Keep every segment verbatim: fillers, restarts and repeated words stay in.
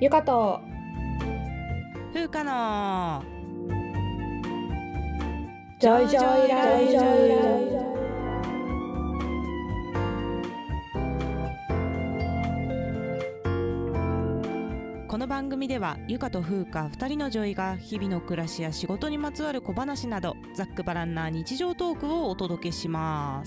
ゆかとふうかのジョイジョイラジオ。 この番組ではゆかとふうかふたりのジョイが日々の暮らしや仕事にまつわる小話などざっくばらんな日常トークをお届けします。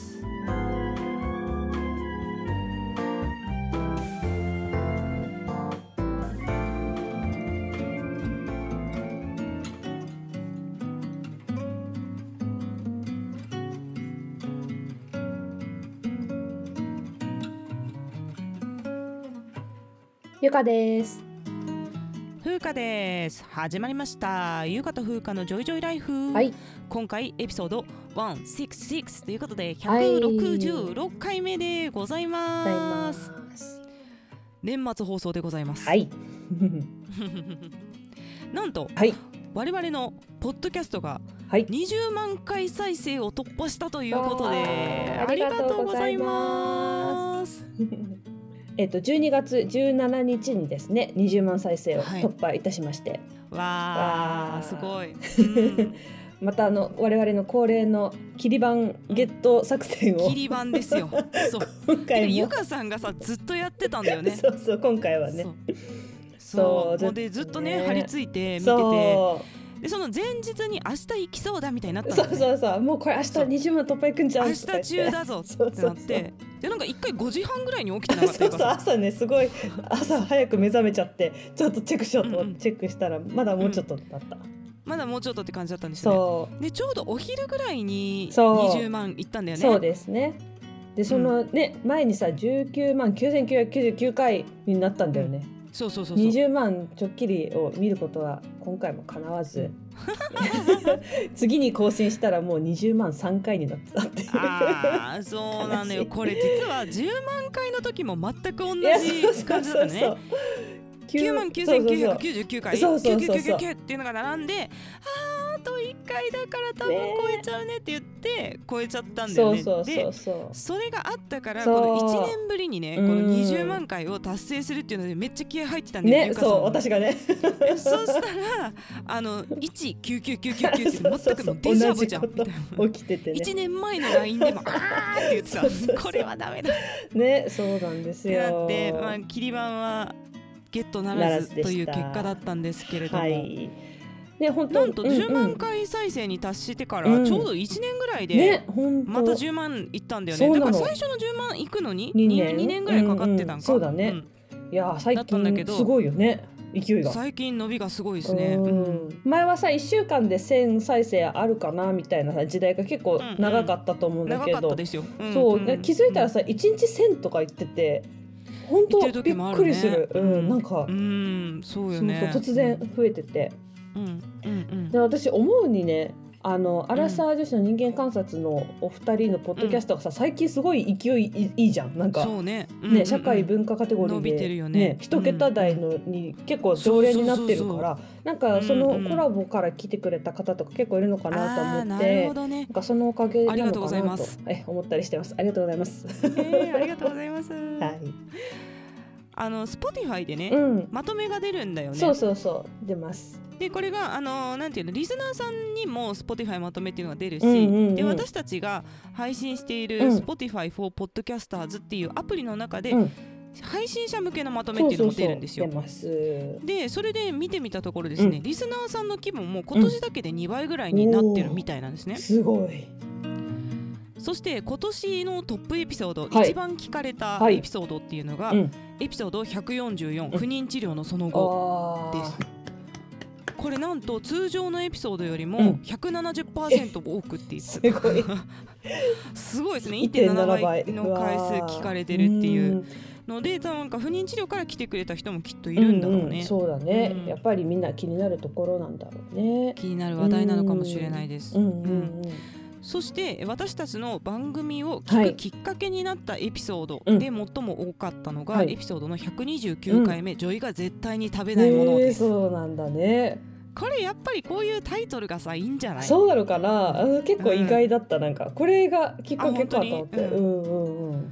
ゆかです。 ふうかです。始まりましたゆかとふうかのジョイジョイライフ、 はい、 今回エピソードひゃくろくじゅうろくということでひゃくろくじゅうろっかいめでございます、はい、年末放送でございます。 はいなんと、 はい、 我々のポッドキャストがはいにじゅうまんかい再生を突破したということで、 ありがとうございます。 えっとじゅうにがつじゅうしちにちにですねにじゅうまん再生を突破いたしまして、 はい、わーすごい、うん、 またあの我々の恒例の切り板ゲット作戦を、 切り板ですよそう今回もゆかさんがさずっとやってたんだよねそうそう今回はねそうそうでずっとね張り付いて見てて、でその前日に明日行きそうだみたいになったんだよね。 そうそうそうもうこれ明日にじゅうまん突破いくんじゃん明日中だぞってなってそうそうそうでなんか一回ごじはんぐらいに起きてなかったそうそう朝ねすごい朝早く目覚めちゃってちょっとチェックしようと思ってチェックしたらまだもうちょっとだった、うん、 まだもうちょっとって感じだったんですよね。でちょうどお昼ぐらいににじゅうまんいったんだよね。 そうですね。でそのね、うん、前にさじゅうきゅうまんきゅうせんきゅうひゃくきゅうじゅうきゅうかいになったんだよね、 うん、そうそうそうそうにじゅうまんちょっきりを見ることは今回も叶わず次に更新したらもうにじゅうまんさんかいになってたっていう。 あそうなのよ。これ実はじゅうまんかいの時も全く同じ感じだったね。きゅうまんきゅうせんきゅうひゃくきゅうじゅうきゅうかいきゅうきゅうきゅうきゅうきゅうっていうのが並んで、あーあといっかいだから多分超えちゃうねって言って超えちゃったんだよね。 そうそうそうそうでそれがあったからこのいちねんぶりにねこのにじゅうまんかいを達成するっていうのでめっちゃ気合入ってたんだよね。 ねそう私がねそうしたらあのいちきゅうきゅうきゅうきゅうきゅうって全くのデジャブじゃんみたいな起きててねいちねんまえの ライン でもあーって言ってたそうそうそうこれはダメだねそうなんですよ。 だって、まあ、切り板はゲットならずという結果だったんですけれども、はいね、本当なんとじゅうまんかい再生に達してからちょうどいちねんぐらいでまたじゅうまんいったんだよね、うんね、だから最初のじゅうまんいくのに 2, 年にねんぐらいかかってたんか、うんうん、 そうだね、うん、いや最近すごいよね勢いが最近伸びがすごいですね、うん、 前はさいっしゅうかんでせん再生あるかなみたいな時代が結構長かったと思うんだけど、うんうん、長かったですよ、うんうん、そう、ね、気づいたらさいちにちせんとか言ってて本当びっくりする、うん、なんか、うん、そうよね、そうそう突然増えてて、うんうんうん、で私思うにねあのアラサー女子の人間観察のお二人のポッドキャストがさ、うん、最近すごい勢いいいじゃんなんかそうね、 うんうんうん、ね社会文化カテゴリーで、 伸びてるよね、ね一桁台のに結構常連になってるから、なんかそのコラボから来てくれた方とか結構いるのかなと思って、うんうん、なるほどね、なんかそのおかげなのかなとえ思ったりしてます。ありがとうございます。 えー、ありがとうございます。 はい。 あの Spotify でね、うん、まとめが出るんだよね。 そうそうそう出ます。 でこれがあのなんていうのリスナーさんにも Spotify まとめっていうのが出るし、うんうんうん、で私たちが配信している Spotify for Podcasters っていうアプリの中で、うん、配信者向けのまとめっていうのも出るんですよ。 そうそうそう出ます。 でそれで見てみたところですね、うん、リスナーさんの規模も今年だけでにばいぐらいになってるみたいなんですね、 うん、すごい。 そして今年のトップエピソード、はい、一番聞かれたエピソードっていうのが、はいうん、エピソードひゃくよんじゅうよん、うん、不妊治療のその後です。これなんと通常のエピソードよりも ひゃくななじゅっパーセント 多くって言ってた、うん、すごいすごいですね。 いってんなな 倍の回数聞かれてるっていうのでなんか不妊治療から来てくれた人もきっといるんだろうね、うんうん、 そうだね、うん、やっぱりみんな気になるところなんだろうね。 気になる話題なのかもしれないです、 うんうんうんうんそして私たちの番組を聞くきっかけになったエピソードで最も多かったのが、はい、エピソードのひゃくにじゅうきゅうかいめ、うん、ジョイが絶対に食べないものです、 えー、そうなんだね。 これやっぱりこういうタイトルがさいいんじゃない？ そうなのかな、結構意外だった、うん、なんかこれがきっかけかと思って、うんうんうん、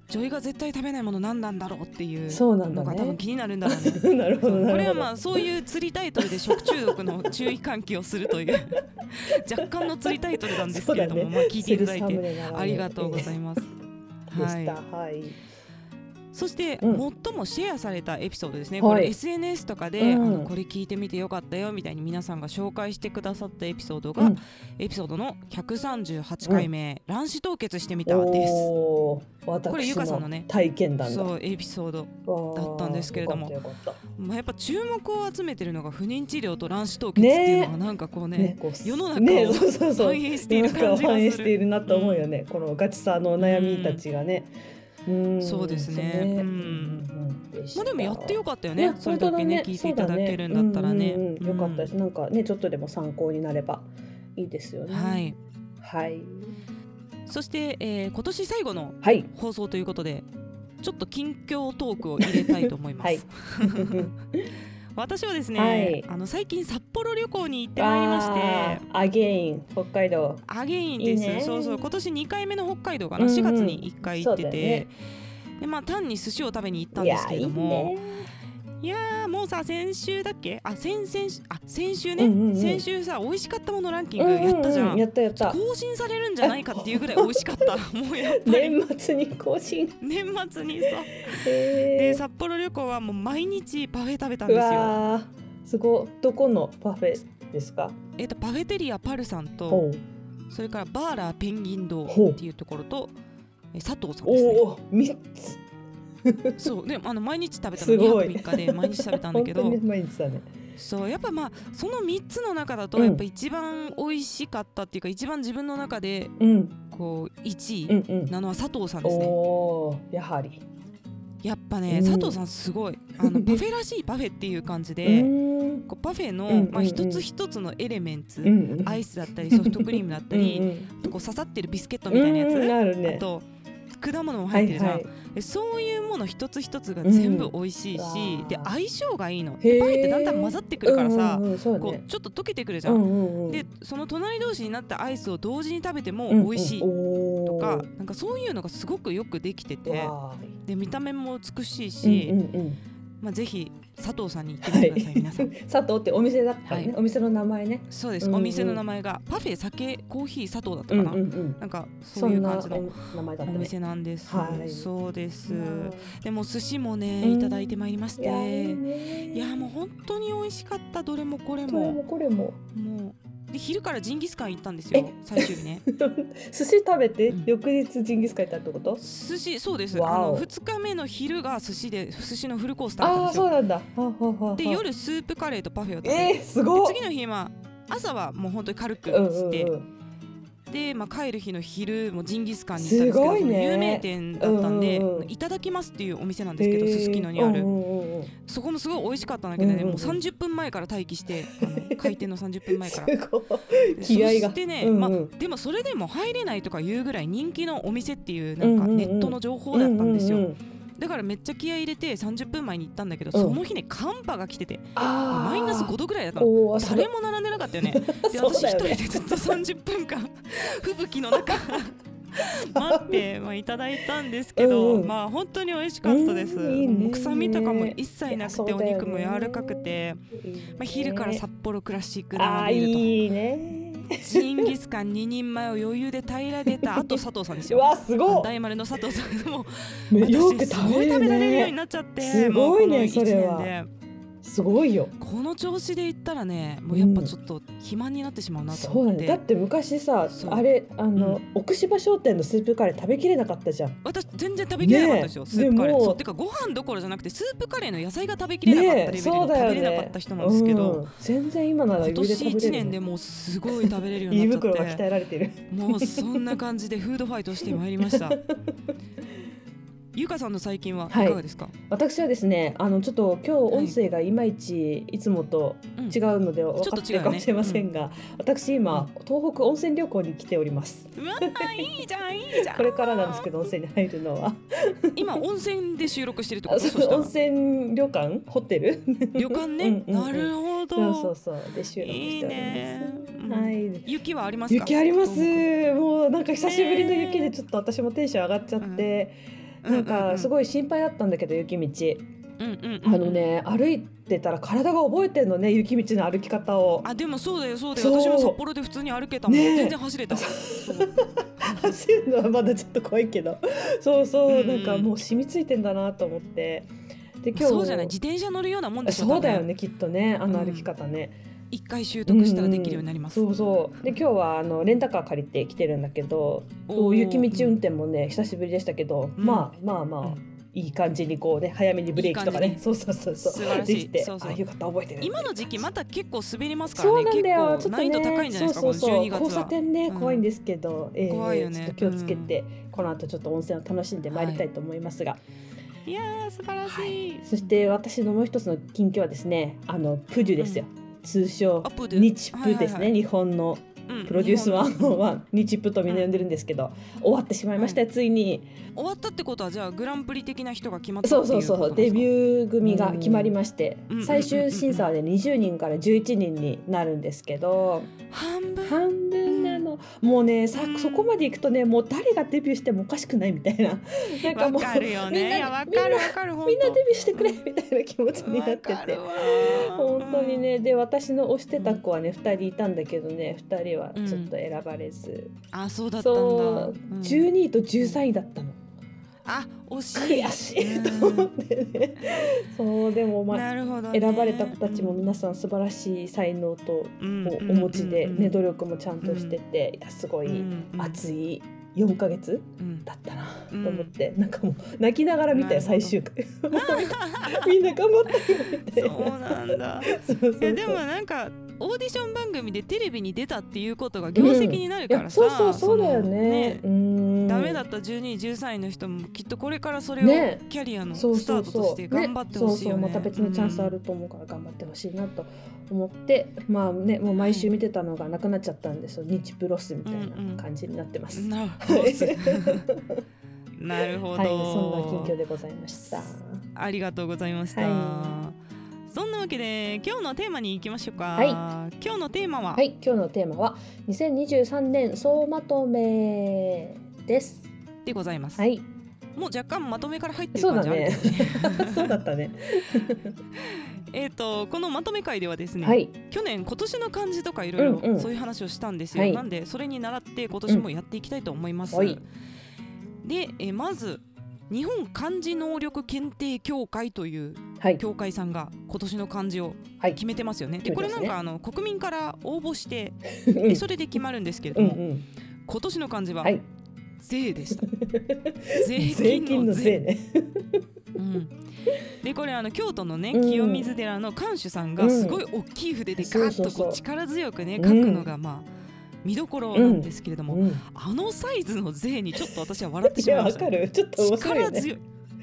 ジョイが絶対食べないもの何なんだろうっていうそうなんだねのが多分気になるんだろうね。 なるほどなるほど。 これはまあそういう釣りタイトルで食中毒の注意喚起をするという若干の釣りタイトルなんですけれども、ね、まあ聞いていただいてありがとうございます。 でした。はい。 そして、うん、最もシェアされたエピソードですね、はい、これ エスエヌエス とかで、うん、あのこれ聞いてみてよかったよみたいに皆さんが紹介してくださったエピソードが、うん、エピソードのひゃくさんじゅうはちかいめ、うん、卵子凍結してみたです。これゆかさんのね体験談だそうエピソードだったんですけれども、まあ、やっぱ注目を集めてるのが不妊治療と卵子凍結っていうのがなんかこうね、ね世の中を反映している感じがする。 反映しているなと思うよね、うん、このガチさの悩みたちがね、 うん、そうですね。うん、まあでもやってよかったよね。それだけね聞いていただけるんだったらね。 よかったです。なんかねちょっとでも参考になればいいですよね。 はいはい。 そして、えー、今年最後の放送ということで、はい、ちょっと近況トークを入れたいと思います。はい、私はですね、はい、あの最近札幌旅行に行ってまいりまして、 アゲイン北海道アゲインです。いいね、そうそう今年にかいめの北海道かな、うんうん、しがつにいっかい行ってて、ね、でまあ単に寿司を食べに行ったんですけれども、いや、いいね、いやーもうさ先週だっけあ先々あ先週ね、うんうんうん、先週さ美味しかったものランキングやったじゃん、うんうん、 やったやった更新されるんじゃないかっていうぐらい美味しかったもうやっぱり年末に更新年末にそうで札幌旅行はもう毎日パフェ食べたんですよ。うわすごい。どこのパフェですか？ えっとパフェテリアパルさんとそれからバーラーペンギン堂っていうところと佐藤さんですね。 おみっつそうでもあの毎日食べたのにはくみっかで毎日食べたんだけど本当に毎日だね。 そうやっぱまあそのみっつの中だとやっぱ一番美味しかったっていうか、うん、一番自分の中でこういちいなのは佐藤さんですね、うんうん、 おやはりやっぱね、うん、佐藤さんすごいあのパフェらしいパフェっていう感じでこうパフェの、うんうんうんまあ、一つ一つのエレメンツ、うんうん、アイスだったりソフトクリームだったりうん、うん、あとこう刺さってるビスケットみたいなやつ、うんあるね、あと果物も入ってるじゃん、はいはい、そういうもの一つ一つが全部美味しいし、うん、で相性がいいの。でパフェってだんだん混ざってくるからさ、うんうんうんね、こうちょっと溶けてくるじゃん、うんうんうん、でその隣同士になったアイスを同時に食べても美味しいとか、うんうん、なんかそういうのがすごくよくできててで見た目も美しいし、うんうんうんまあ、ぜひ佐藤さんに行ってみてください、はい、皆さん佐藤ってお店だったね、はい、お店の名前ね。 そうです、うんうん、お店の名前がパフェ酒コーヒー佐藤だったかな、うんうんうん、なんかそういう感じのお店なんです、はい、そうです、うん、でも寿司もねいただいてまいりまして、うん、いやもう本当に美味しかった。どれもこれもどれもこれももうで昼からジンギスカン行ったんですよ最終日ね寿司食べて、うん、翌日ジンギスカン行ったってこと？ 寿司そうです。あのふつかめの昼が寿司で寿司のフルコース食べたんですよ。 あそうなんだ。はははで夜スープカレーとパフェを食べて、 えー、すごい。 次の日は朝はもう本当に軽くして、うんうんうんで、まあ、帰る日の昼もジンギスカンに行ったんですけど、すごいね、有名店だったんで、うんうん、いただきますっていうお店なんですけどすすきのにある、うんうん、そこもすごい美味しかったんだけどね、うんうん、もうさんじゅっぷんまえから待機してあの開店のさんじゅっぷんまえからすごい気合がそしてね、うんうんまあ、でもそれでも入れないとかいうぐらい人気のお店っていうなんかネットの情報だったんですよ、うんうんうんだからめっちゃ気合い入れてさんじゅっぷんまえに行ったんだけど、うん、その日ね寒波が来ててマイナスごどぐらいだったの。誰も並んでなかったよねで私一人でずっとさんじゅっぷんかん吹雪の中待って、まあ、いただいたんですけど、うんうん、まあ本当に美味しかったです、うんいいね、臭みとかも一切なくてお肉も柔らかくて、まあ、昼から札幌クラシック生ビールといいねジンギスカンににんまえを余裕で平らげたあと佐藤さんですよ。 うわすごい大丸の佐藤さんもよくすごい食べられるようになっちゃって、 すごいねそれは。すごいよ。 この調子でいったらねもうやっぱちょっと肥満になってしまうなと思って、 うん、そうだね。だって昔さあれあの、うん、奥芝商店のスープカレー食べきれなかったじゃん。 私全然食べきれなかったですよ、ね、スープカレー。そうてかご飯どころじゃなくてスープカレーの野菜が食べきれなかったレベルの、ね、食べれなかった人なんですけど、 うん、全然今なら今年いちねんでもうすごい食べれるようになっちゃって胃袋が鍛えられてるもうそんな感じでフードファイトしてまいりましたゆかさんの最近はいかがですか？はい、 私はですねあのちょっと今日音声がいまいちいつもと違うので分かってるかもしれませんが、うんねうん、私今、うん、東北温泉旅行に来ております。 うわいいじゃんいいじゃんこれからなんですけど温泉に入るのは今温泉で収録してるってこと？ 温泉旅館ホテル旅館ね、うんうんうん、なるほど。 そうそうそうで収録しております。いいね、 はい、雪はありますか？ 雪あります。もうなんか久しぶりの雪でちょっと私もテンション上がっちゃって、ねなんかすごい心配だったんだけど雪道、 うんうんうん、 あのね歩いてたら体が覚えてんのね、雪道の歩き方を。 あでもそうだよそうだよ、私も札幌で普通に歩けたもん、ね、全然走れた走るのはまだちょっと怖いけどそうそう、うんうん、なんかもう染みついてんだなと思って。 で今日そうじゃない、自転車乗るようなもんでしょ。 そうだよねきっとね、あの歩き方ね、 うん、一回習得したらできるようになります、 うんうん、そうそう。で今日はあのレンタカー借りてきてるんだけど、雪道運転もね久しぶりでしたけど、うん、まあまあまあ、うんいい感じにこうね早めにブレーキとかね、いいそうそうそうそう素晴らしいできて、 そうそうあよかった覚えてる。 今の時期また結構滑りますからね。 そうなんだよ、 結構難易度高いんじゃないですか。 そうそうそうこのじゅうにがつは交差点ね、うん、怖いんですけど、えー、 怖いよね。 ちょっと気をつけて、うん、この後ちょっと温泉を楽しんでまいりたいと思いますが、はい、いやー素晴らしい、はい、 そして私のもう一つの近況はですね、あのプデュですよ、うん、通称日プですね、はいはいはい、日本のプロデュースワンは日プとみんな呼んでるんですけど、うん、終わってしまいましたよ、はい、ついに。 終わったってことはじゃあグランプリ的な人が決まったっていうことですか？ そうそうそうデビュー組が決まりまして、最終審査でにじゅうにんからじゅういちにんになるんですけど、 半分半分なの、うん、もうねさそこまでいくとねもう誰がデビューしてもおかしくないみたいな、 なんかもうわかるよね、いやわかるわかる、 みんなデビューしてくれみたいな気持ちになってて、本当にね。で私の推してた子はね、うん、ふたりいたんだけどね、ふたりはちょっと選ばれず、 うん、あそうだったんだ、 そう、うん、じゅうにいとじゅうさんいだったの。 あ惜しい悔しいと思ってね、そうでも、まあね、選ばれた子たちも皆さん素晴らしい才能とをお持ちで、ね、努力もちゃんとしてて、いやすごい熱いよんかげつだったなと思って、うん、なんかもう泣きながら見たよ最終回みんな頑張ったよみたいな。 そうなんだそうそうそう。いやでもなんかオーディション番組でテレビに出たっていうことが業績になるからさ、 うん、そうそうそうだよね、ね、うーんダメだったじゅうにいじゅうさんいの人もきっとこれからそれをキャリアのスタートとして頑張ってほしいよね。 そうそうそう、また別のチャンスあると思うから頑張ってほしいなと思って、うん、まあねもう毎週見てたのがなくなっちゃったんで、そう日プロスみたいな感じになってます、うんうん、なるほどなるほど、 はい、そんな近況でございました。 ありがとうございました、はい、そんなわけで今日のテーマに行きましょうか、 はい、 今日のテーマは、 はい、今日のテーマはにせんにじゅうさんねん総まとめですでございます、 はい、 もう若干まとめから入ってる感じあるけどねそうだったねえとこのまとめ会ではですね、 はい、 去年今年の漢字とかいろいろそういう話をしたんですよ、うんうん、なんでそれに倣って今年もやっていきたいと思います、うん、でえまず日本漢字能力検定協会という協会さんが今年の漢字を決めてますよね、はい、でこれなんかあの国民から応募してでそれで決まるんですけれどもうん、うん、今年の漢字は税でした、はい、 税金の税ねうん、でこれあの京都のね清水寺の館主さんがすごい大きい筆でガッとこう力強くね書くのがまあ見どころなんですけれども、うんうん、あのサイズの税にちょっと私は笑ってしまいました、ね、 いやわかる、ちょっと面白いよね、 力強い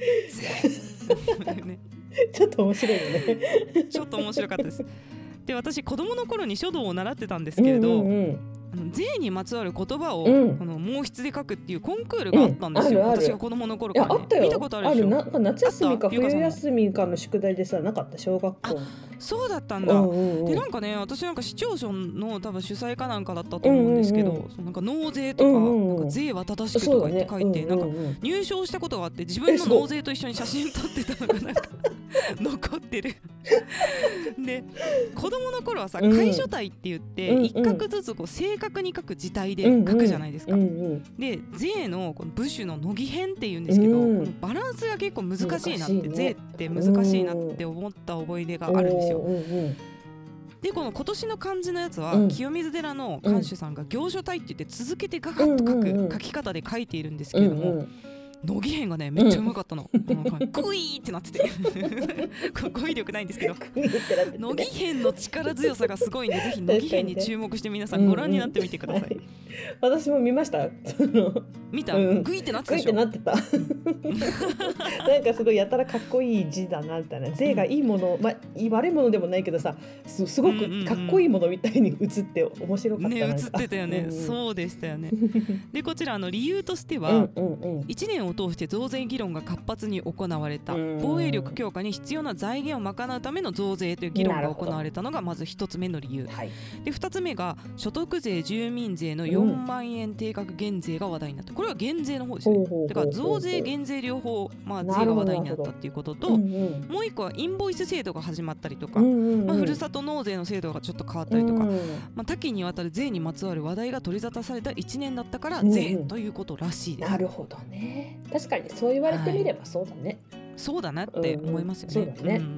ねちょっと面白いよねちょっと面白かったです。で私子供の頃に書道を習ってたんですけれど、うんうんうん、あの税にまつわる言葉を、うん、この毛筆で書くっていうコンクールがあったんですよ、うん、あるある、私が子供の頃から、ね、 いやあったよ、 見たことあるでしょ。 あるな、なんか夏休みか冬休みかの宿題でさなかった小学校。 そうだったんだ、うんうんうん、でなんかね私なんか市町村の多分主催かなんかだったと思うんですけど、うんうんうん、そのなんか納税とか、うんうんうん、なんか税は正しくとか言って書いて、ね、うんうんうん、なんか入賞したことがあって自分の納税と一緒に写真撮ってたのがなんか残ってるで子供の頃はさ楷書体って言って一画ずつこう正確に書く字体で書くじゃないですか、うんうん、で税のこの部首の乃木編っていうんですけど、うん、このバランスが結構難しいなって、ね、税って難しいなって思った思い出があるんですよ、うんうん、でこの今年の漢字のやつは、うん、清水寺の館主さんが行書体って言って続けてガガッと書く、うんうんうん、書き方で書いているんですけれども、うんうん、乃木編がねめっちゃうまかったの、うん、グイーってなってて語彙力ないんですけど乃木編の力強さがすごいんでぜひ乃木編に注目して皆さんご覧になってみてください、うんうんはい、 私も見ました見た、うん、グイってなってたでしょ。 グイってなってたなんかすごいやたらかっこいい字だなみたいな、税がいいもの、まあ、悪いものでもないけどさ す, すごくかっこいいものみたいに映って面白かったね、 映ってたよね、うんうん、そうでしたよねでこちらの理由としては、うんうんうん、いちねんをを通して増税議論が活発に行われた。防衛力強化に必要な財源を賄うための増税という議論が行われたのがまずひとつめの理由、はい、でふたつめが所得税住民税のよんまんえん定額減税が話題になった。これは減税の方ですね。だから増税減税両方、まあ、税が話題になったっていうことと、うんうん、もう一個はインボイス制度が始まったりとか、うんうんうん、まあ、ふるさと納税の制度がちょっと変わったりとか、うんうん、まあ、多岐にわたる税にまつわる話題が取り沙汰されたいちねんだったから税ということらしいです、 うんうん、なるほどね。確かにそう言われてみればそうだね、 はい、そうだなって思いますよね、 うんうん、そうだね、うん、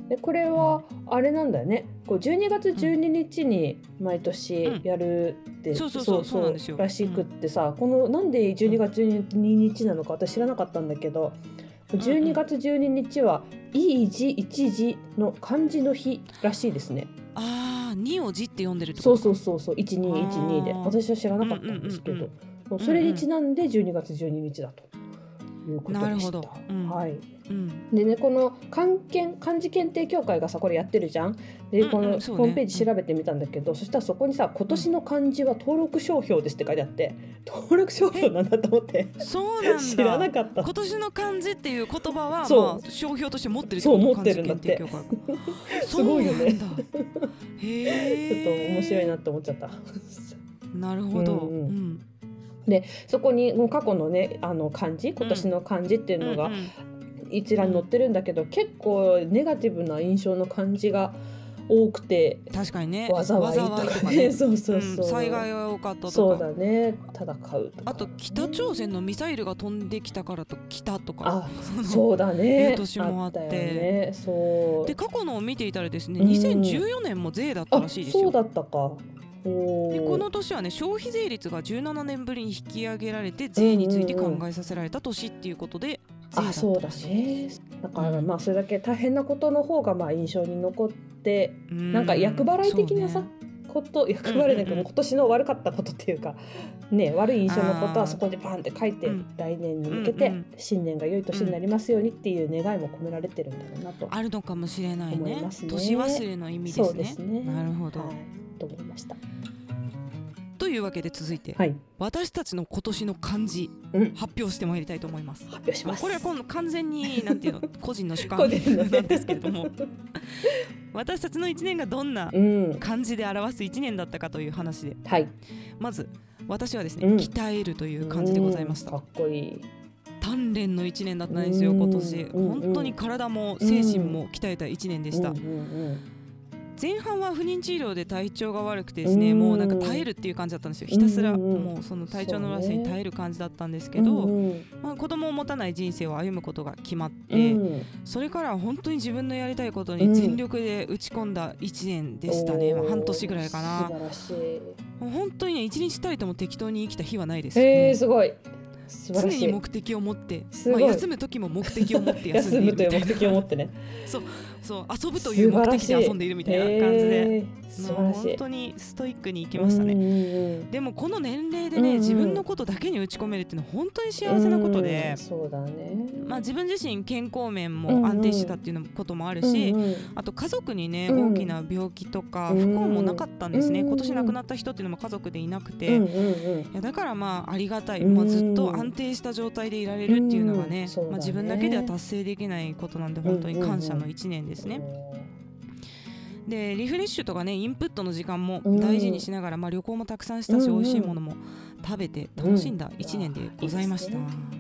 でこれはあれなんだよね、こうじゅうにがつじゅうににちに毎年やるって、うん、 そうそうそうそうなんですよらしくってさ、うん、このなんでじゅうにがつじゅうににちなのか私知らなかったんだけど、じゅうにがつじゅうににちはいい字一字の漢字の日らしいですね。 ああ、にを字って読んでるってことか。そうそうそうそう、いちにいちにで私は知らなかったんですけど、うんうんうんうん、それにちなんでじゅうにがつじゅうににちだということでした。なるほど、うん、はい、うん、でね、この漢検漢字検定協会がさこれやってるじゃん。でこのホームページ調べてみたんだけど、うん、そしたらそこにさ今年の漢字は登録商標ですって書いてあって、登録商標なんだと思ってそうなんだ知らなかった。 今年の漢字っていう言葉は、まあ、商標として持ってるってこと。そう持ってるんだってすごいよねへえちょっと面白いなって思っちゃったなるほど、うんうんうん、 でそこにもう過去のねあの漢字今年の漢字っていうのが一覧に載ってるんだけど、うんうん、結構ネガティブな印象の漢字が多くて、 確かにね、 災いとかね、そうそうそう、 うん、災害が多かったとか、 そうだね、戦うとか、 あと北朝鮮のミサイルが飛んできたからと北とか、 あそうだね、 いう年もあって、あったよね、 そうで過去のを見ていたらですね、にせんじゅうよねんも税だったらしいですよ。 そうだったか。 でこの年はね、消費税率がじゅうななねんぶりに引き上げられて税について考えさせられた年っていうことで、 うんうんうん、あそうだね。だからまあそれだけ大変なことの方がまあ印象に残って、うん、なんか厄払い的なさ、ね、こと厄払いだけど、うんうんうん、今年の悪かったことっていうかね、悪い印象のことはそこでバンって書いて、来年に向けて新年が良い年になりますようにっていう願いも込められてるんだろうなと、 あるのかもしれないね。年忘れの意味ですね。 そうですね。 なるほど、 はい、と思いました。 というわけで続いて、はい、私たちの今年の漢字、うん、発表してまいりたいと思います。 発表します。 これは今度完全になんていうの個人の主観なんですけれども私たちのいちねんがどんな漢字で表すいちねんだったかという話で、はい、まず私はですね、うん、鍛えるという漢字でございました。 かっこいい。 鍛錬のいちねんだったんですよ今年。本当に体も精神も鍛えたいちねんでした。うんうんうん、前半は不妊治療で体調が悪くてですね、もうなんか耐えるっていう感じだったんですよ。ひたすらもうその体調の悪さに耐える感じだったんですけど、まあ、子供を持たない人生を歩むことが決まって、それから本当に自分のやりたいことに全力で打ち込んだいちねんでしたね。半年ぐらいかな。 素晴らしい。 もう本当にね、一日たりとも適当に生きた日はないです。 えー、すごい。 常に目的を持って、まあ、休む時も目的を持って休んでいるみたいな。 休むという目的を持ってねそうそう、遊ぶという目的で遊んでいるみたいな感じで、 素晴らしい。 本当にストイックに生きましたね。うんうんうん、でもこの年齢でね、うんうん、自分のことだけに打ち込めるっていうのは本当に幸せなことで、 うん、そうだね。まあ、 自分自身健康面も安定してたっていうこともあるし、うんうん、あと家族にね、大きな病気とか不幸もなかったんですね。今年亡くなった人っていうのも家族でいなくて、うんうんうん、いやだからまあありがたい、まあ、ずっと安定した状態でいられるっていうのがね、うん、まあ、自分だけでは達成できないことなんで本当に感謝のいちねんですね。でリフレッシュとかね、インプットの時間も大事にしながら、まあ、旅行もたくさんしたし、美味しいものも食べて楽しんだいちねんでございました。うん、いいですね。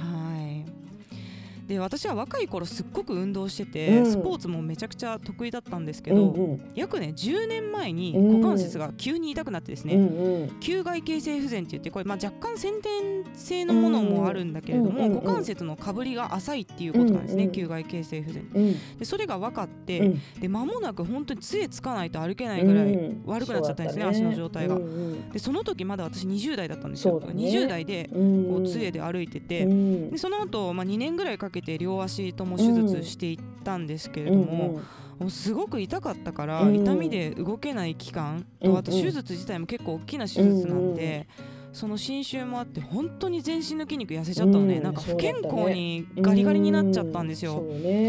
で私は若い頃すっごく運動してて、うん、スポーツもめちゃくちゃ得意だったんですけど、うんうん、約ねじゅうねんまえに股関節が急に痛くなってですね、うんうん、球外形成不全って言って、これまあ若干先天性のものもあるんだけれども、うんうん、股関節のかぶりが浅いっていうことなんですね、うんうん、球外形成不全、うん、でそれが分かって、うん、で間もなく本当に杖つかないと歩けないぐらい悪くなっちゃったんですね、うん、足の状態が、うんうん、でその時まだ私にじゅうだいだったんですよ、ね、にじゅうだいでこう杖で歩いてて、うん、でその後、まあにねんぐらいかけて両足とも手術していったんですけれども、うんうん、もうすごく痛かったから、うん、痛みで動けない期間と、あと手術自体も結構大きな手術なんで、うん、その侵襲もあって本当に全身の筋肉痩せちゃったのね、うん、なんか不健康にガリガリになっちゃったんですよ、うん、そうね。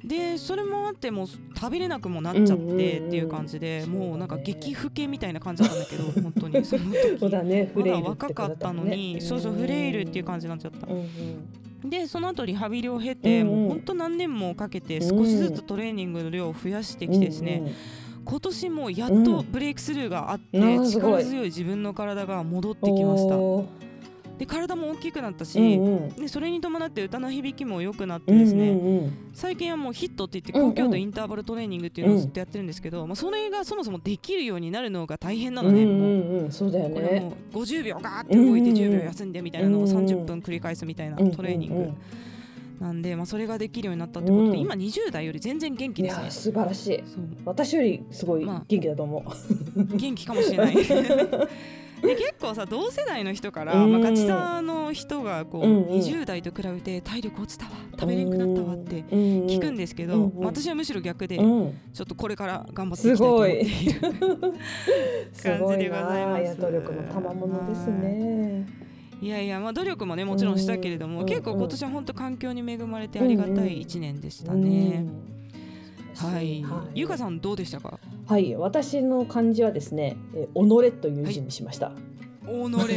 でそれもあってもう食べれなくもなっちゃってっていう感じで、うんうんうん、もうなんか激老けみたいな感じだったんだけど本当にその時そうだね、 まだ若かったのに、そうそうフレイルっていう感じになっちゃった、うんうん、でその後リハビリを経て、うんうん、もう本当何年もかけて少しずつトレーニングの量を増やしてきてですね、うんうん、今年もやっとブレイクスルーがあって、うん、力強い自分の体が戻ってきました。で体も大きくなったし、うんうん、でそれに伴って歌の響きも良くなってですね、うんうんうん、最近はもうヒットって言って高強度インターバルトレーニングっていうのをずっとやってるんですけど、うんまあ、それがそもそもできるようになるのが大変なのね、うんうんうん、そうだよね、これもうごじゅうびょうガーって動いてじゅうびょう休んでみたいなのをさんじゅっぷん繰り返すみたいなトレーニング、うんうんうん、なんで、まあ、それができるようになったってことで、うん、今にじゅう代より全然元気ですね。 いや素晴らしい。私よりすごい元気だと思う、まあ、元気かもしれないで結構さ同世代の人から、うんまあ、ガチさの人がこう、うんうん、にじゅう代と比べて体力落ちたわ食べれなくなったわって聞くんですけど、うんうん、私はむしろ逆で、うん、ちょっとこれから頑張っていきたいと思っている感じでございます。 いや努力の賜物ですね。 いやいや、まあ、努力もねもちろんしたけれども、うん、結構今年は本当環境に恵まれてありがたいいちねんでしたね、うんうん、はい、はい、ゆかさんどうでしたか？ はい、私の漢字はですね、え己という字にしました。 はい、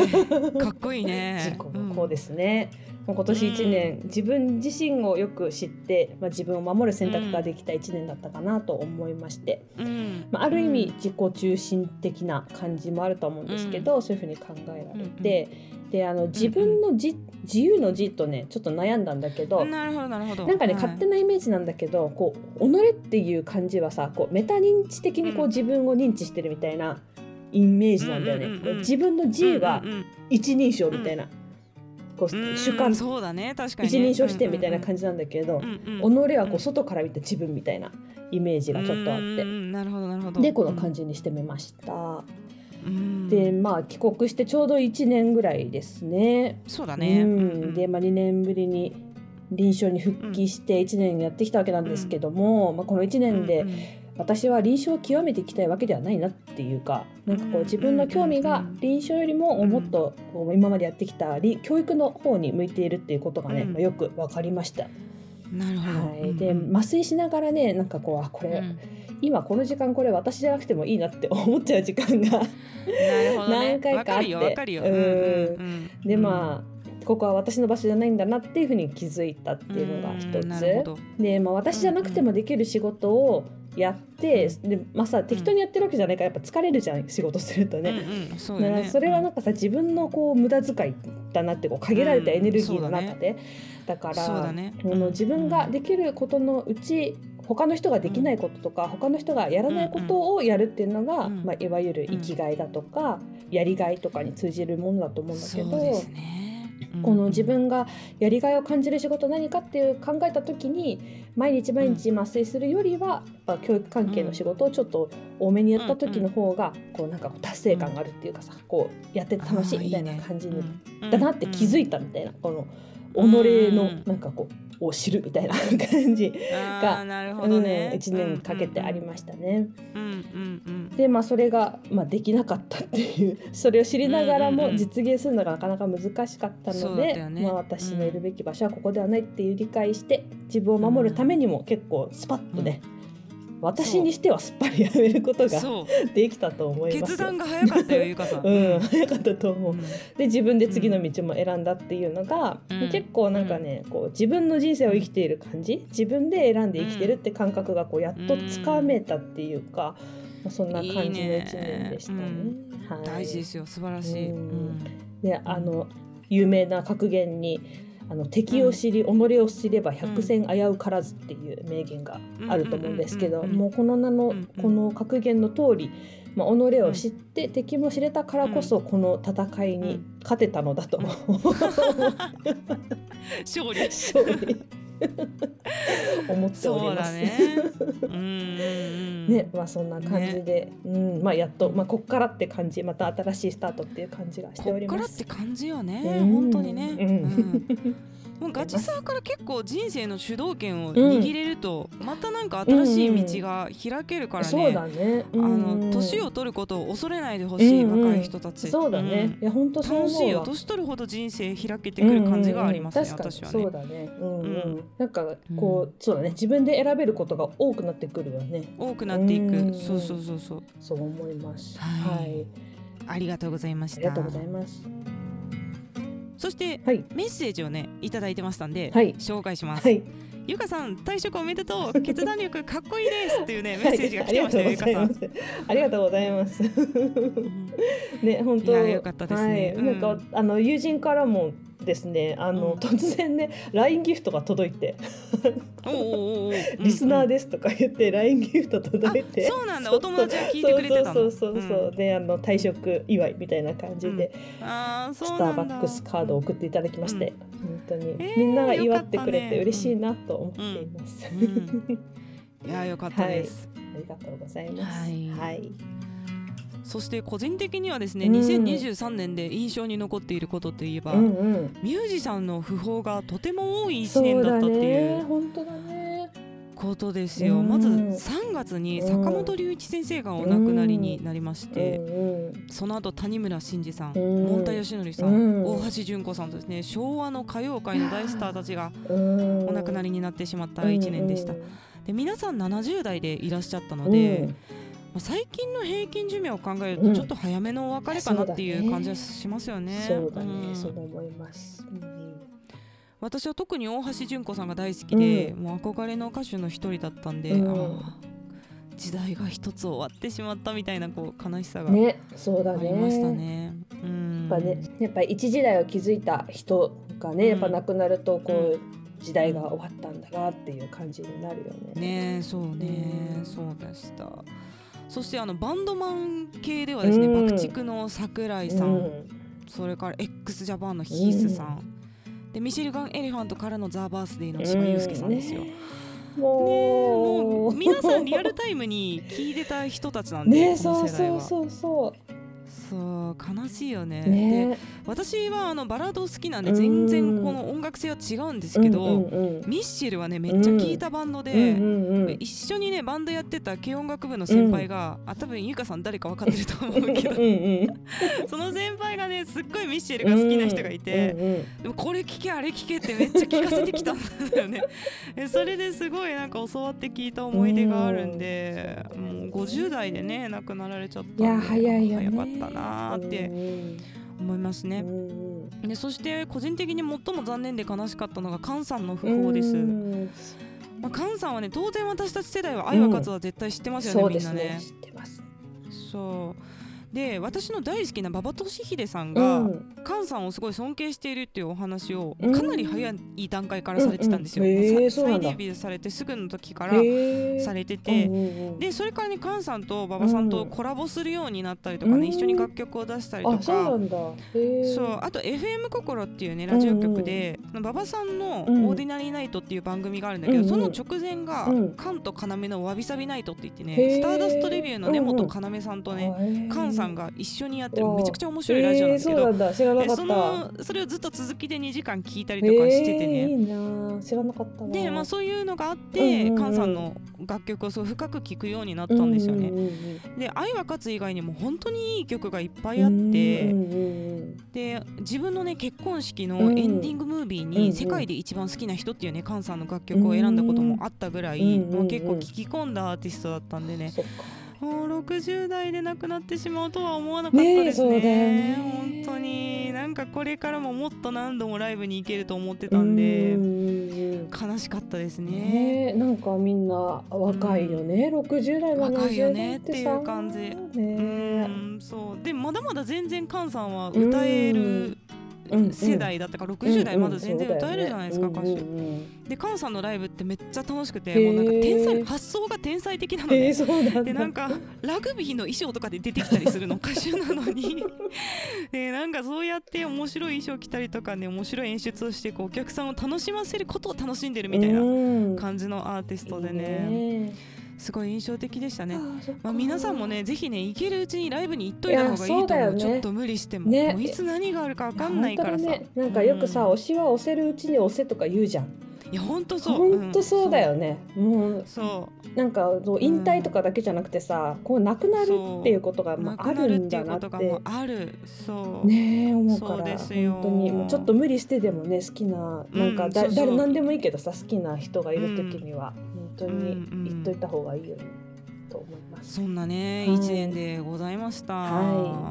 己かっこいいね。 自己のこうですね、うん、今年いちねん、うん、自分自身をよく知って、まあ、自分を守る選択ができたいちねんだったかなと思いまして、うんまあ、ある意味自己中心的な感じもあると思うんですけど、うん、そういうふうに考えられて、うん、であの自分のじ、うん、自由の字とねちょっと悩んだんだけど、 なるほどなるほど、 なんかね、はい、勝手なイメージなんだけど、こう己っていう漢字はさ、こうメタ認知的にこう自分を認知してるみたいなイメージなんだよね、うんうんうん、自分の G は一人称みたいな、うんうん、こう主観、 そうだね、確かにね、 一人称視点みたいな感じなんだけど、うんうんうん、己はこう外から見た自分みたいなイメージがちょっとあって、うん、 なるほどなるほど、 でこの漢字にしてみました、うん、でまあ帰国してちょうどいちねんぐらいですね。 そうだね、うん、 で、まあ、にねんぶりに臨床に復帰していちねんやってきたわけなんですけども、うんまあ、このいちねんで、うんうん、私は臨床を極めていきたいわけではないなっていうか、なんかこう自分の興味が臨床よりももっとこう今までやってきた教育の方に向いているっていうことがね、まあ、よく分かりました。 なるほど、 はい、で麻酔しながらね、なんかこうあこれ、うん、今この時間これ私じゃなくてもいいなって思っちゃう時間が何回かあって、 わかるよ、 でまあここは私の場所じゃないんだなっていうふうに気づいたっていうのが一つで、まあ、私じゃなくてもできる仕事をやって、うん、でまあさ適当にやってるわけじゃないからやっぱ疲れるじゃん、仕事するとね、うんうんそうだね、だからそれはなんかさ、自分のこう無駄遣いだなって、こう限られたエネルギーの中で、うん だ, ね、だから、ねうん、自分ができることのうち他の人ができないこととか、うん、他の人がやらないことをやるっていうのが、うんまあ、いわゆる生きがいだとか、うん、やりがいとかに通じるものだと思うんだけど、そうですね、この自分がやりがいを感じる仕事何かっていう考えた時に、毎日毎日麻酔するよりは、やっぱ教育関係の仕事をちょっと多めにやった時の方がこうなんか達成感があるっていうかさ、こうやってて楽しいみたいな感じにだなって気づいたみたいな、この己のなんかこうを知るみたいな感じが、なるほどね、うん、いちねんかけてありましたね。でまあそれが、まあ、できなかったっていう、それを知りながらも実現するのがなかなか難しかったので、うんうんうんまあ、私のいるべき場所はここではないっていう理解して、自分を守るためにも結構スパッとね、うん私にしてはすっぱりやめることができたと思います。 決断が早かったよ、ゆかさん。 うん、早かったと思う、うん、で自分で次の道も選んだっていうのが、うん、結構なんかね、こう自分の人生を生きている感じ、自分で選んで生きてるって感覚がこうやっとつかめたっていうか、うん、そんな感じのいちねんでしたね。いいね、 はい、大事ですよ、素晴らしい、うん、 であの有名な格言にあの敵を知り、うん、己を知れば百戦危うからずっていう名言があると思うんですけど、もうこの名のこの格言の通り、まあ、己を知って敵も知れたからこそこの戦いに勝てたのだと、うん、 勝利勝利思っております。 ね、うんうんね、まあそんな感じで、ね、うん、まあやっとまあこっからって感じ、また新しいスタートっていう感じがしております。 こっからって感じよね、本当にね。うん、 もうガチさから結構人生の主導権を握れると、うん、またなんか新しい道が開けるからね、うんうん、そうだね、うん、あの年を取ることを恐れないでほしい、うんうん、若い人たち。 そうだね、うん、いや本当そう思うわ。 楽しいよ、年取るほど人生開けてくる感じがありますね、 うんうんうん、 私はね。 そうだね、うんうんうん、なんかこう、うん、そうだね、自分で選べることが多くなってくるよね。 多くなっていく、うんうん、そうそうそうそう、 そう思います。 はい、はい、ありがとうございました。 ありがとうございます。 そして、はい、メッセージをねいただいてましたんで、 はい、 紹介します。はい、ゆかさん退職おめでとう、決断力かっこいいですっていうねメッセージが来てましたよ、ゆかさん。 ありがとうございます。ね、本当。いや、よかったですね。はい、うん、なんかあの友人からもですね、あの、うん、突然ね ライン ギフトが届いておおおリスナーですとか言って ライン ギフト届いて、 そうなんだ、お友達が聞いてくれてたの。 そうそうそうそう、うん、であの退職祝いみたいな感じで、うん、あそうスターバックスカードを送っていただきまして、うん、本当に、えー、みんなが祝ってくれて嬉しいなと思っています。 うんうんうん、いやよかったです、 はい、ありがとうございます。はい、はい、 そして個人的にはですね、うん、にせんにじゅうさんねんで印象に残っていることといえば、うんうん、ミュージシャンの訃報がとても多いいちねんだったっていうことですよ。まずさんがつに坂本龍一先生がお亡くなりになりまして、うん、その後谷村新司さん、うん、もんたよしのりさん、うん、大橋純子さんとですね、昭和の歌謡界の大スターたちがお亡くなりになってしまったいちねんでした。で皆さんななじゅう代でいらっしゃったので、うん最近の平均寿命を考えるとちょっと早めのお別れかなっていう感じはしますよね。 そうだね、うん、そう思います、うん、 私は特に大橋純子さんが大好きで、うん、もう憧れの歌手の一人だったんで、うん、あ時代が一つ終わってしまったみたいなこう悲しさがありましたね。ね、そうだね、うん、 やっぱね、やっぱ一時代を築いた人がね、やっぱ亡くなるとこう、うん時代が終わったんだなっていう感じになるよね。 ね、そうね、うん、そうでした。そしてあのバンドマン系ではですね、うん、爆竹の桜井さん、うん、それから x ジャパンのヒースさん、うん、でミシェルガン・エレファントからのザ・バースデーの千葉雄介さんですよ、うんね、もう皆さんリアルタイムに聞いてた人たちなんで、ね、この世代はそうそうそうそうそう悲しいよ ね, ねで私はあのバラード好きなんで全然この音楽性は違うんですけど、うんうんうん、ミッシェルはねめっちゃ聴いたバンドで、うんうんうん、一緒にねバンドやってた軽音楽部の先輩が、うん、あ多分ゆかさん誰か分かってると思うけどうん、うん、その先輩がねすっごいミッシェルが好きな人がいて、うんうんうん、でもこれ聴けあれ聴けってめっちゃ聴かせてきたんだよねそれですごいなんか教わって聞いた思い出があるんで、うん、もうごじゅう代でね亡くなられちゃったんで、いや早いよね、 早かったなって思いますね。でそして個人的に最も残念で悲しかったのが菅さんの訃報です。まあ、菅さんはね当然私たち世代は愛は勝つは絶対知ってますよね、うん、みんなね。 そうですね、知ってます。 そうで私の大好きな馬場俊秀さんが、うん、菅さんをすごい尊敬しているっていうお話をかなり早い段階からされてたんですよ、うんうん、再デビューされてすぐの時からされてて、うんうん、でそれからね菅さんと馬場さんとコラボするようになったりとかね、うん、一緒に楽曲を出したりとか、 あ、そうなんだ。へそうあと エフエム 心っていうねラジオ局で馬場、うん、さんのオーディナリーナイトっていう番組があるんだけど、うん、その直前が、うん、菅と要のわびさびナイトって言ってねスターダストレビューの根本要さんとね菅さんが一緒にやってるめちゃくちゃ面白いラジオなんですけど、えー、そうなんだ、知らなかった。そのそれをずっと続きでにじかん聞いたりとかしててね、 えー、いいな、知らなかったな。 で、まあ、そういうのがあって、うんうんうん、菅さんの楽曲をそう深く聴くようになったんですよね、うんうんうん、で愛は勝つ以外にも本当にいい曲がいっぱいあって、うんうんうん、で自分のね結婚式のエンディングムービーに世界で一番好きな人っていうね菅さんの楽曲を選んだこともあったぐらい、うんうんうん、もう結構聴き込んだアーティストだったんでね、もうろくじゅう代で亡くなってしまうとは思わなかったですね。ね、そうだよね。本当になんかこれからももっと何度もライブに行けると思ってたんで、ん悲しかったですね。 ね、なんかみんな若いよね、うん、ろくじゅう代ななじゅう代ってさ、 若いよねっていう感じ、ね、うんそうでまだまだ全然菅さんは歌える世代だったから、ろくじゅう代まだ全然歌えるじゃないですか、歌手で。菅さんのライブってめっちゃ楽しくて、もうなんか天才、発想が天才的なので、なんでなんかラグビーの衣装とかで出てきたりするの歌手なのにでなんかそうやって面白い衣装着たりとかね、面白い演出をしてこうお客さんを楽しませることを楽しんでるみたいな感じのアーティストでね、 すごい印象的でしたね。まあ、皆さんもねぜひね行けるうちにライブに行っといた方がいいと思う。ね、ちょっと無理しても、ね、もういつ何があるか分かんないからさ、 ね、なんかよくさ、うん、推しは押せるうちに押せとか言うじゃん。 いや本当そう、 本当そうだよね、うん、もうそうなんか引退とかだけじゃなくてさ、うん、こうなくなるっていうことがまああるんだなってあるそうねえ思うから、本当にもうちょっと無理してでもね好きななんかだ、うん、誰何でもいいけどさ好きな人がいる時には、うん、本当に言っといた方がいいよね、うん、と思います。 そんなねいちねんでございました。はい、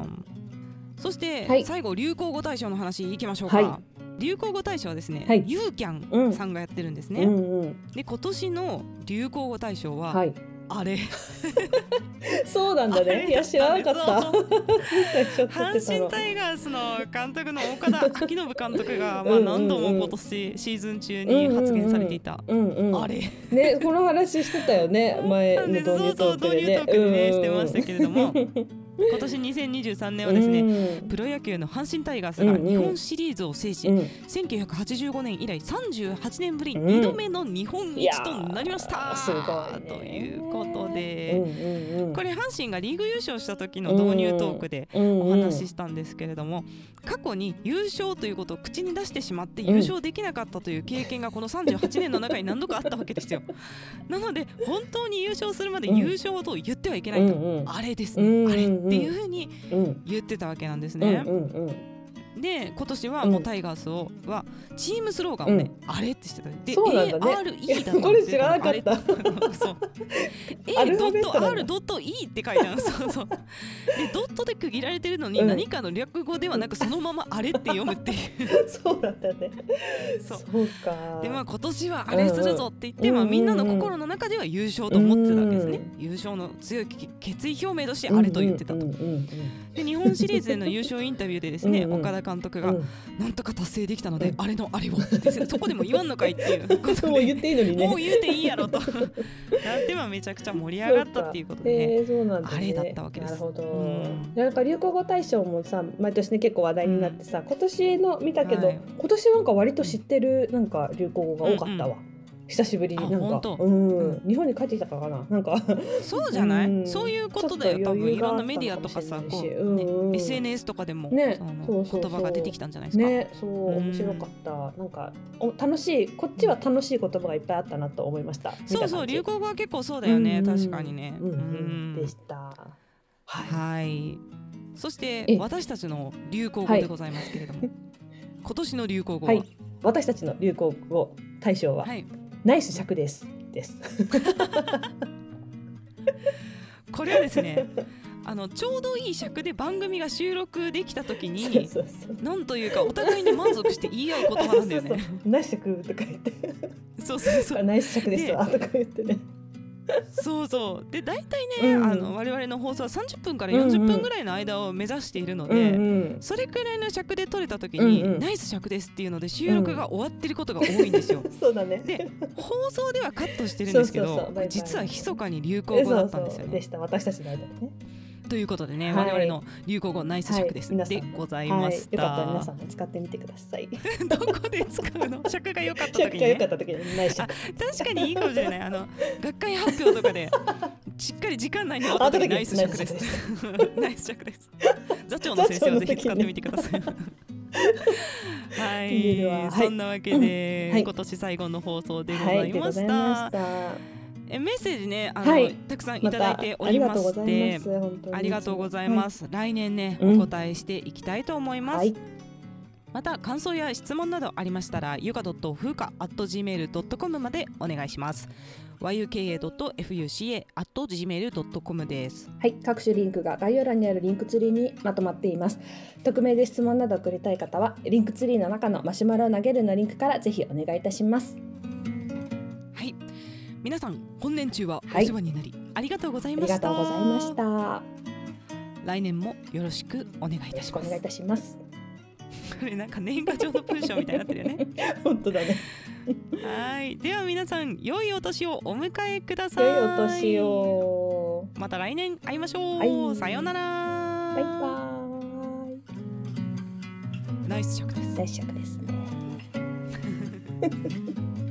そして、はい、最後流行語大賞の話いきましょうか。はい、流行語大賞はですね、はい、ユーキャンさんがやってるんですね、うんうんうん、で今年の流行語大賞は、はい、あれそうなんだね。いや知らなかった阪神タイガースの監督の岡田彰信監督がまあ何度も今年シーズン中に発言されていた、うんうんうん、あれねこの話してたよね前の導入トークでね、 そうそう導入トークでね、うんうん、してましたけれども今年にせんにじゅうさんねんはですね、うん、プロ野球の阪神タイガースが日本シリーズを制し、うんうん、せんきゅうひゃくはちじゅうごねん以来さんじゅうはちねんぶりにどめの日本一となりました、うん、すごいねということで、うんうんうん、これ阪神がリーグ優勝した時の導入トークでお話ししたんですけれども、過去に優勝ということを口に出してしまって優勝できなかったという経験がこのさんじゅうはちねんの中に何度かあったわけですよ。なので本当に優勝するまで優勝と言ってはいけないと、うんうん、あれですね、うんうん、あれっていうふうに言ってたわけなんですね、うんうんうんで今年はもうタイガースをはチームスローガンをね、うん、あれってしてたで エーアールイー だったこれ知らなかったそう A ドット R ドット E って書いてあるそうそうでドットで区切られてるのに何かの略語ではなくそのままあれって読むっていうそうだったねそうそうかでまあ今年はあれするぞって言って、うんまあ、みんなの心の中では優勝と思ってたわけですね、うん、優勝の強い決意表明としてあれと言ってたと、うんうんうんうん、で日本シリーズでの優勝インタビューでですね、うんうん、岡田監督が、うん、なんとか達成できたので、うん、あれのあれをってそこでも言わんのかいっていうことでもう言っていいのにねもう言うていいやろとなんてはめちゃくちゃ盛り上がったっていうことで、ねえーそうなんだね、あれだったわけです。なるほど、うん、 なんか流行語大賞もさ毎年ね結構話題になってさ、うん、今年の見たけど、はい、今年なんか割と知ってるなんか流行語が多かったわ、うんうん久しぶりになんか、うんうん、日本に帰ってきたからかななんかそうじゃない、うん、そういうことだよ多分いろんなメディアとかさこう、ねうん、エスエヌエス とかでも、ね、そのそうそうそう言葉が出てきたんじゃないですかねそう面白かった、うん、なんかお楽しいこっちは楽しい言葉がいっぱいあったなと思いました。 そうそう流行語は結構そうだよね、うん、確かにね、うんうん、 でした、 はい、はい、そして私たちの流行語でございますけれども、はい、今年の流行語は、はい、 私たちの流行語大賞は、はいナイス尺ですですこれはですねあのちょうどいい尺で番組が収録できた時にそうそうそうなんというかお互いに満足して言い合う言葉なんだよねそうそうナイス尺とか言ってそうそうそうナイス尺ですわとか言ってねそうそうで大体ね、うん、あの我々の放送はさんじゅっぷんからよんじゅっぷんぐらいの間を目指しているので、うんうん、それくらいの尺で撮れた時に、うんうん、ナイス尺ですっていうので収録が終わってることが多いんですよ、 うん、そうだねで放送ではカットしてるんですけどそうそうそう実は密かに流行語だったんですよね。そうそうでした私たちの間でねということでね、はい、我々の流行語ナイス尺です、はい、でございました、 はい、よかったら皆さんも使ってみてくださいどこで使うの尺が良かった時に、ね、 尺が良かった時にナイス尺確かにいいかもしれないあの学会発表とかでしっかり時間内に終わった時ナイス尺ですナイス尺です座長の先生はぜひ使ってみてくださいはい、はい、そんなわけで、はい、今年最後の放送でございました、はいえメッセージねあの、はい、たくさんいただいておりまして、ま、ありがとうございます、はい、来年ね、うん、お答えしていきたいと思います、はい、また感想や質問などありましたらゆか .fuka アット ジーメール ドットコム までお願いします。 ワイユーケーエー ドット エフユーシーエー アット ジーメール ドットコム です。 はい、各種リンクが概要欄にあるリンクツリーにまとまっています。匿名で質問など送りたい方はリンクツリーの中のマシュマロを投げるのリンクからぜひお願いいたします。 はい、皆さん本年中はお世話になり、はい、ありがとうございました。 ありがとうございました。 来年もよろしくお願いいたします。 お願いいたします。 これなんか年賀状の文章みたいになってるよね本当だねはい、では皆さん良いお年をお迎えください。 良いお年を。 また来年会いましょう、はい、さようなら。 バイバイ。ナイス尺です。 ナイス尺ですね